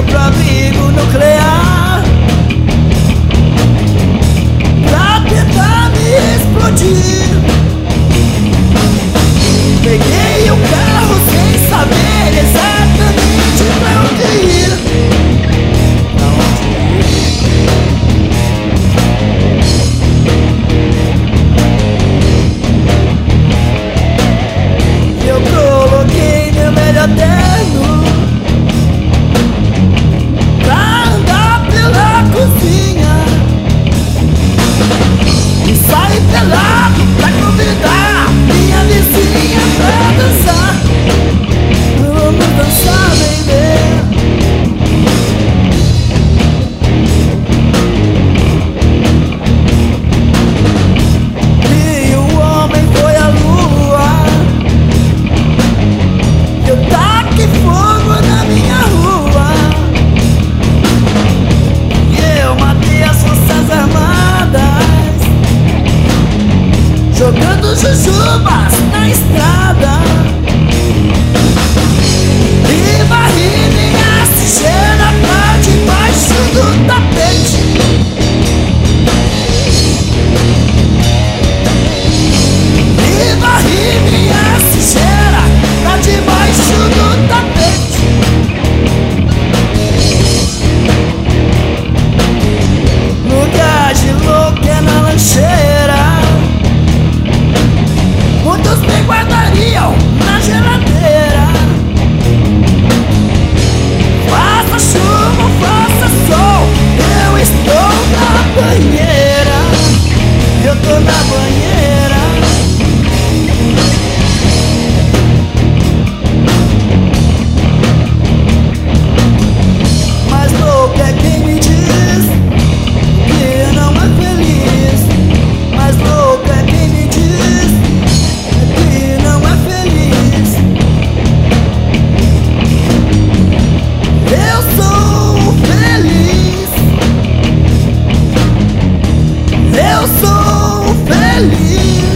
pro abrigo nuclear pra tentar me explodir. Peguei o carro sem saber exatamente pra onde ir. Eu coloquei meu melhor terno pra andar pela cozinha e saí pelado pra convidar minha vizinha pra dançar. Vamos dançar, baby. E o homem foi à lua. Eu taquei fogo na minha rua e eu matei as forças armadas, jogando jujubas na estrada e varri minha sujeira pra debaixo do tapete. E varri minha sujeira pra debaixo do tapete. Lugar de louco é na lancheira, muitos me guardariam na geladeira. Faça chuva, faça sol, eu estou na banheira. Eu tô na banheira. Mas louco é quem me diz que não é feliz. Mas louco é quem me diz que não é feliz. Eu sou feliz. Eu sou feliz.